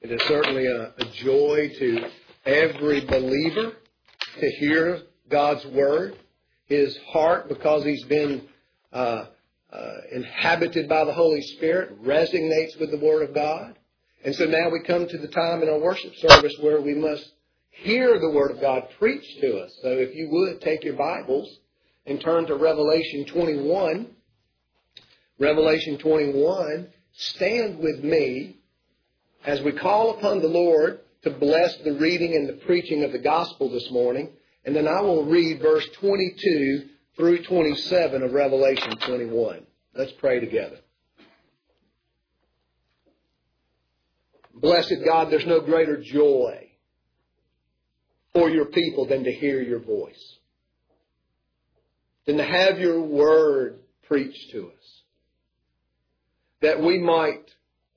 It is certainly a joy to every believer to hear God's Word. His heart, because he's been inhabited by the Holy Spirit, resonates with the Word of God. And so now we come to the time in our worship service where we must hear the Word of God preached to us. So if you would, take your Bibles and turn to Revelation 21. Revelation 21, stand with me as we call upon the Lord to bless the reading and the preaching of the gospel this morning. And then I will read verse 22 through 27 of Revelation 21. Let's pray together. Blessed God, there's no greater joy for your people than to hear your voice, than to have your word preached to us, that we might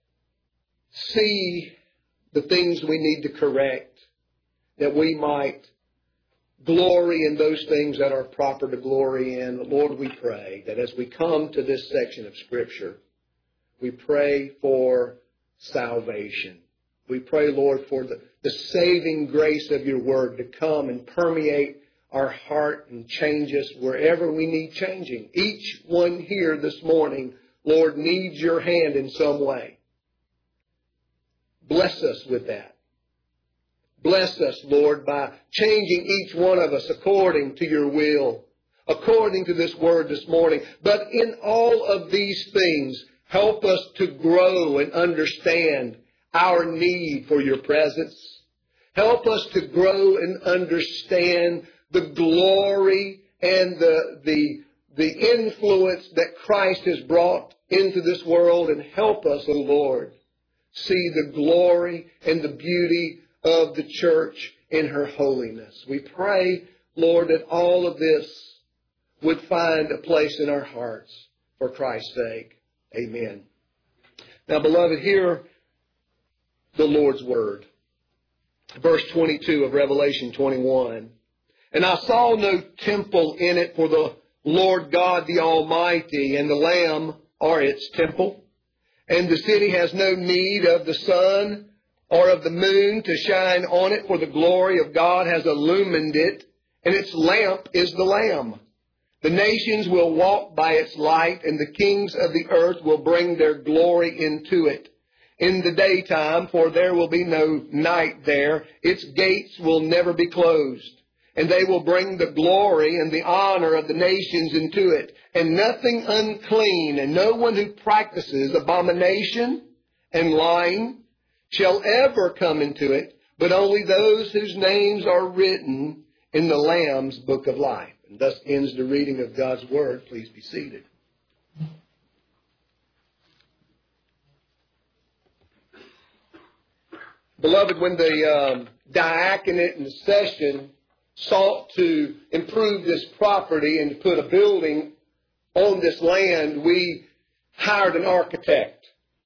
see the things we need to correct, that we might glory in those things that are proper to glory in. Lord, we pray that as we come to this section of Scripture, we pray for salvation. We pray, Lord, for the saving grace of your word to come and permeate our heart and change us wherever we need changing. Each one here this morning, Lord, needs your hand in some way. Bless us with that. Bless us, Lord, by changing each one of us according to your will, according to this word this morning. But in all of these things, help us to grow and understand our need for your presence. Help us to grow and understand the glory and the influence that Christ has brought into this world. And help us, O Lord, see the glory and the beauty of the church in her holiness. We pray, Lord, that all of this would find a place in our hearts for Christ's sake. Amen. Now, beloved, hear the Lord's word. Verse 22 of Revelation 21. And I saw no temple in it, for the Lord God the Almighty and the Lamb are its temple. And the city has no need of the sun or of the moon to shine on it, for the glory of God has illumined it, and its lamp is the Lamb. The nations will walk by its light, and the kings of the earth will bring their glory into it. In the daytime, for there will be no night there, its gates will never be closed. And they will bring the glory and the honor of the nations into it. And nothing unclean, and no one who practices abomination and lying shall ever come into it, but only those whose names are written in the Lamb's book of life. And thus ends the reading of God's word. Please be seated. Beloved, when the diaconate and the session sought to improve this property and to put a building on this land, we hired an architect.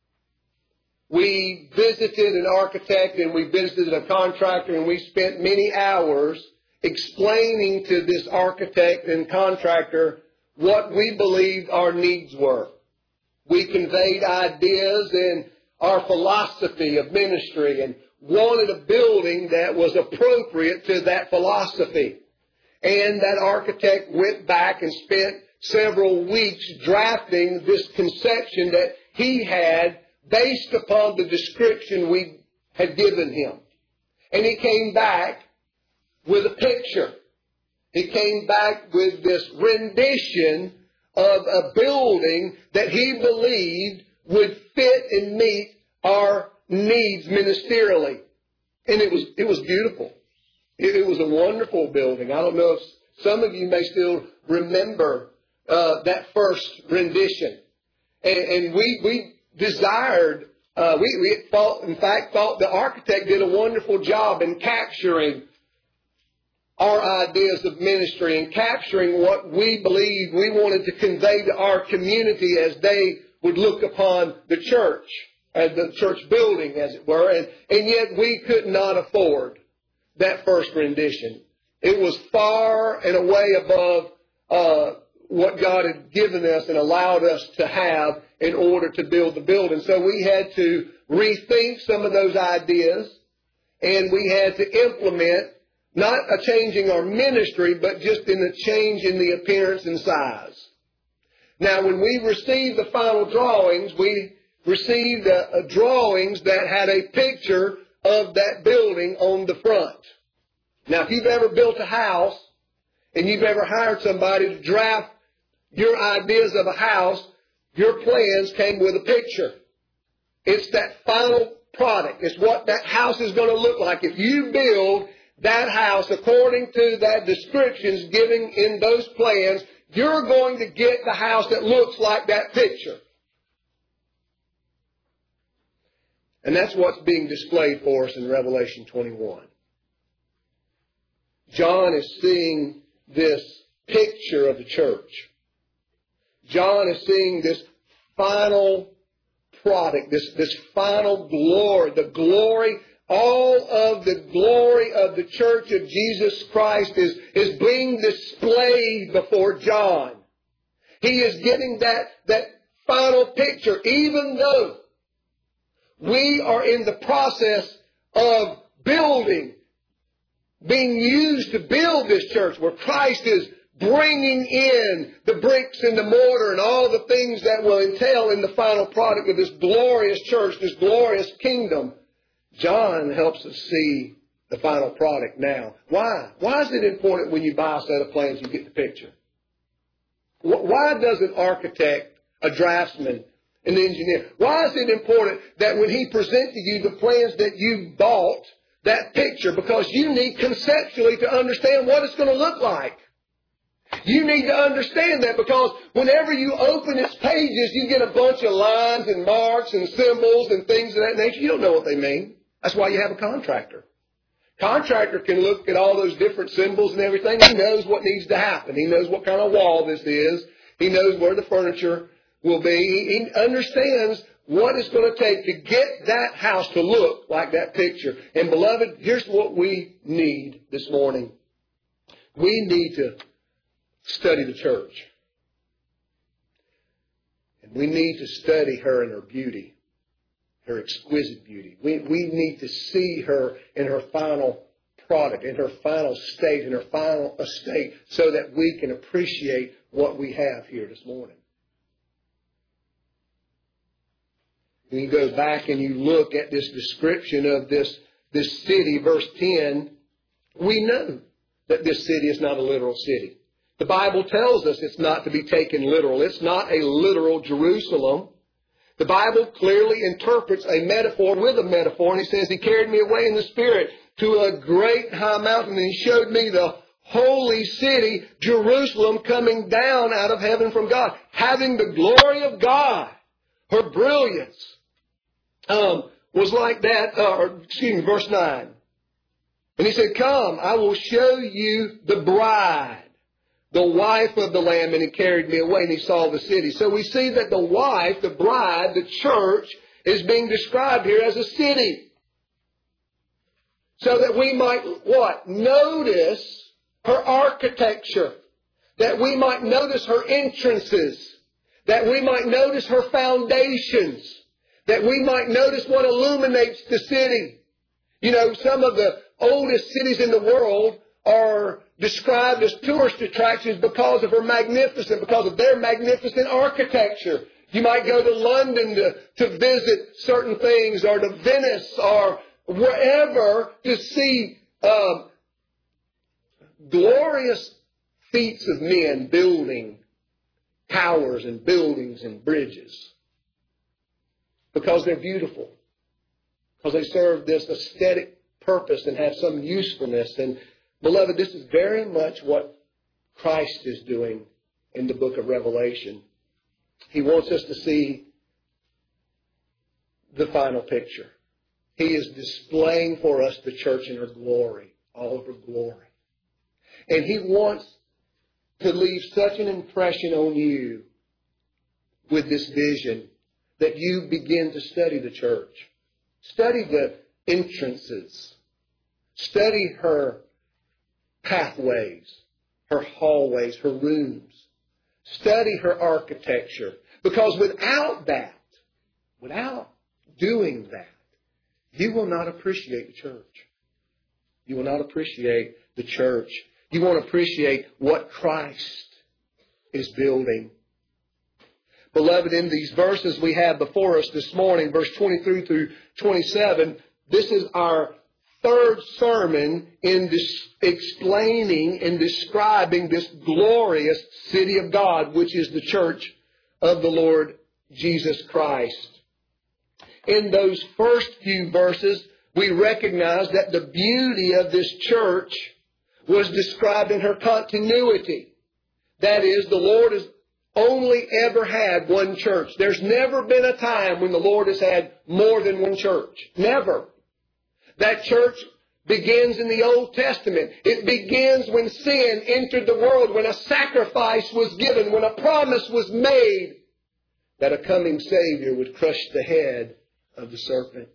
We visited an architect and we visited a contractor, and we spent many hours explaining to this architect and contractor what we believed our needs were. We conveyed ideas and our philosophy of ministry and wanted a building that was appropriate to that philosophy. And that architect went back and spent several weeks drafting this conception that he had based upon the description we had given him. And he came back with a picture. He came back with this rendition of a building that he believed would fit and meet our needs ministerially. And it was beautiful. It was a wonderful building. I don't know if some of you may still remember that first rendition. And we desired, we thought the architect did a wonderful job in capturing our ideas of ministry and capturing what we believed we wanted to convey to our community as they would look upon the church, as the church building, as it were. And yet we could not afford that first rendition. It was far and away above what God had given us and allowed us to have in order to build the building. So we had to rethink some of those ideas, and we had to implement not a change in our ministry, but just in a change in the appearance and size. Now, when we received the final drawings, we received drawings that had a picture of that building on the front. Now, if you've ever built a house and you've ever hired somebody to draft your ideas of a house, your plans came with a picture. It's that final product. It's what that house is going to look like. If you build that house according to that descriptions given in those plans, you're going to get the house that looks like that picture. And that's what's being displayed for us in Revelation 21. John is seeing this picture of the church. John is seeing this final product, this final glory, all of the glory of the church of Jesus Christ is being displayed before John. He is getting that final picture, even though we are in the process of building, being used to build this church, where Christ is bringing in the bricks and the mortar and all the things that will entail in the final product of this glorious church, this glorious kingdom. John helps us see the final product now. Why? Why is it important when you buy a set of plans you get the picture? Why does an architect, a draftsman, an engineer, why is it important that when he presents to you the plans that you bought, that picture? Because you need conceptually to understand what it's going to look like. You need to understand that, because whenever you open its pages, you get a bunch of lines and marks and symbols and things of that nature. You don't know what they mean. That's why you have a contractor. Contractor can look at all those different symbols and everything. He knows what needs to happen. He knows what kind of wall this is. He knows where the furniture will be. He understands what it's going to take to get that house to look like that picture. And beloved, here's what we need this morning. We need to study the church. And we need to study her in her beauty, her exquisite beauty. We need to see her in her final product, in her final state, in her final estate, so that we can appreciate what we have here this morning. When you go back and you look at this description of this city, verse 10, we know that this city is not a literal city. The Bible tells us it's not to be taken literal. It's not a literal Jerusalem. The Bible clearly interprets a metaphor with a metaphor, and it says, He carried me away in the Spirit to a great high mountain, and He showed me the holy city, Jerusalem, coming down out of heaven from God, having the glory of God. Her brilliance was like that, verse 9. And He said, Come, I will show you the bride, the wife of the Lamb, and He carried me away, and He saw the city. So we see that the wife, the bride, the church, is being described here as a city. So that we might, notice her architecture. That we might notice her entrances. That we might notice her foundations. That we might notice what illuminates the city. You know, some of the oldest cities in the world are described as tourist attractions because of their magnificent architecture. You might go to London to visit certain things, or to Venice, or wherever, to see glorious feats of men building towers and buildings and bridges. Because they're beautiful. Because they serve this aesthetic purpose and have some usefulness. And beloved, this is very much what Christ is doing in the book of Revelation. He wants us to see the final picture. He is displaying for us the church in her glory, all of her glory. And He wants to leave such an impression on you with this vision that you begin to study the church. Study the entrances. Study her pathways, her hallways, her rooms. Study her architecture. Because without doing that, you will not appreciate the church. You will not appreciate the church. You won't appreciate what Christ is building. Beloved, in these verses we have before us this morning, verse 23 through 27, this is our third sermon in explaining and describing this glorious city of God, which is the church of the Lord Jesus Christ. In those first few verses, we recognize that the beauty of this church was described in her continuity. That is, the Lord has only ever had one church. There's never been a time when the Lord has had more than one church. Never. That church begins in the Old Testament. It begins when sin entered the world, when a sacrifice was given, when a promise was made that a coming Savior would crush the head of the serpent.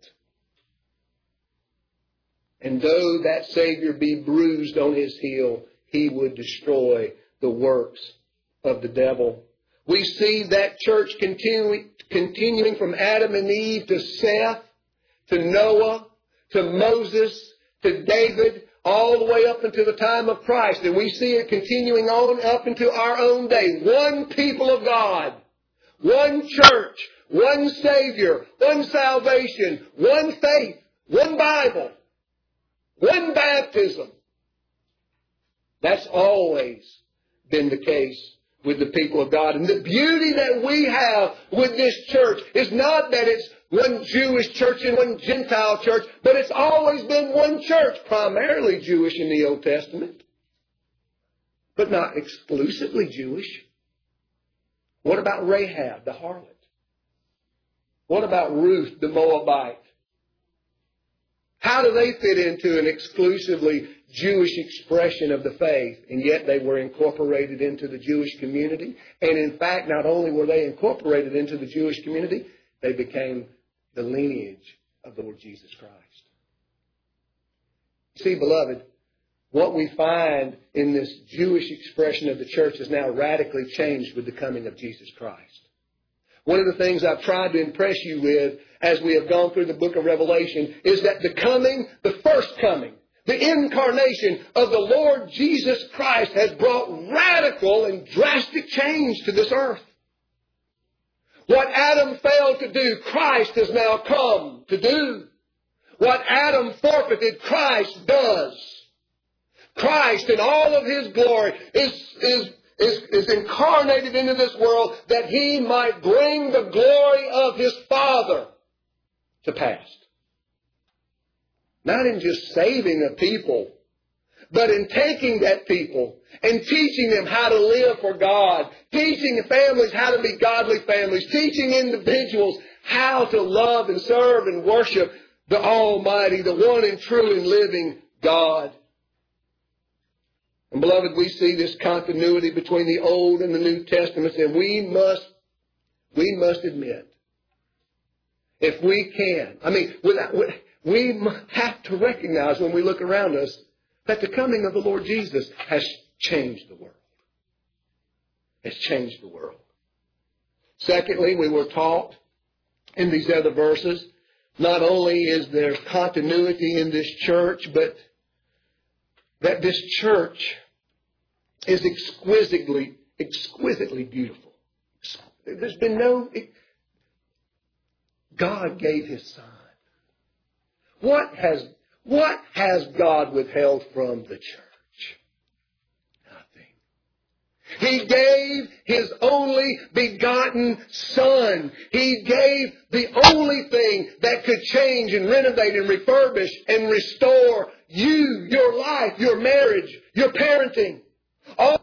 And though that Savior be bruised on his heel, he would destroy the works of the devil. We see that church continuing from Adam and Eve to Seth, to Noah, to Moses, to David, all the way up until the time of Christ. And we see it continuing on up into our own day. One people of God, one church, one Savior, one salvation, one faith, one Bible, one baptism. That's always been the case with the people of God. And the beauty that we have with this church is not that it's one Jewish church and one Gentile church, but it's always been one church, primarily Jewish in the Old Testament, but not exclusively Jewish. What about Rahab, the harlot? What about Ruth, the Moabite? How do they fit into an exclusively Jewish expression of the faith? And yet they were incorporated into the Jewish community. And in fact, not only were they incorporated into the Jewish community, they became the lineage of the Lord Jesus Christ. See, beloved, what we find in this Jewish expression of the church is now radically changed with the coming of Jesus Christ. One of the things I've tried to impress you with as we have gone through the book of Revelation is that the first coming, the incarnation of the Lord Jesus Christ has brought radical and drastic change to this earth. What Adam failed to do, Christ has now come to do. What Adam forfeited, Christ does. Christ in all of His glory is incarnated into this world that He might bring the glory of His Father to pass. Not in just saving a people, but in taking that people and teaching them how to live for God, teaching families how to be godly families, teaching individuals how to love and serve and worship the Almighty, the one and true and living God. And beloved, we see this continuity between the Old and the New Testaments, and we must admit, if we can, we have to recognize when we look around us that the coming of the Lord Jesus has changed the world. Has changed the world. Secondly, we were taught in these other verses, not only is there continuity in this church, but that this church is exquisitely beautiful. There's been God gave His Son. What has God withheld from the church? Nothing. He gave His only begotten Son. He gave the only thing that could change and renovate and refurbish and restore you, your life, your marriage, your parenting.